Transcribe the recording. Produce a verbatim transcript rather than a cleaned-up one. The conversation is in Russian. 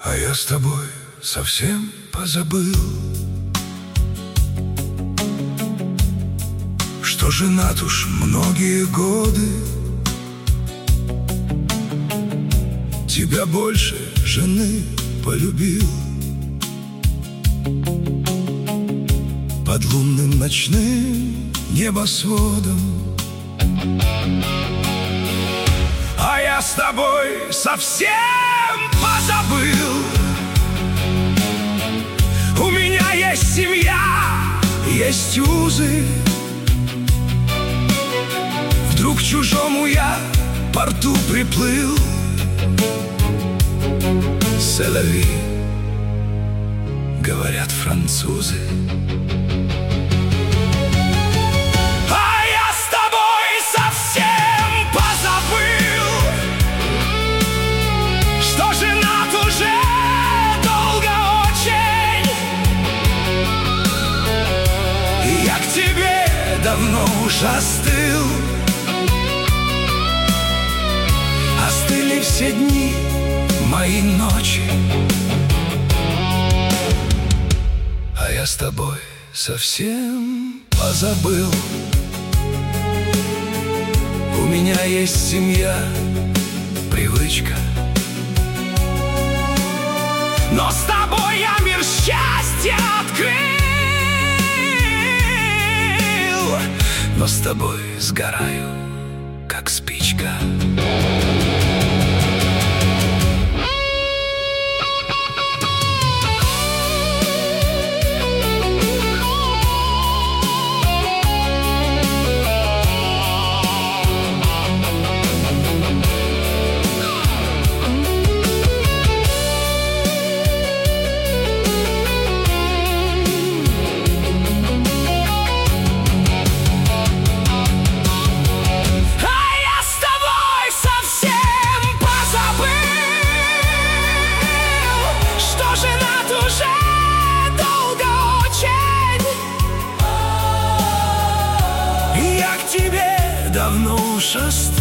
А я с тобой совсем позабыл, что женат уж многие годы. Тебя больше жены полюбил. Под лунным ночным небосводом. А я с тобой совсем позабыл. У меня есть семья, есть узы. Вдруг к чужому я порту приплыл. Селави, говорят французы. А я с тобой совсем позабыл, что женат уже долго очень. И я к тебе давно уж остыл. Остыли все дни, мои ночи. А я с тобой совсем позабыл. У меня есть семья, привычка. Но с тобой я мир счастья открыл. Но с тобой сгораю, как спичка. Давно уж остыл.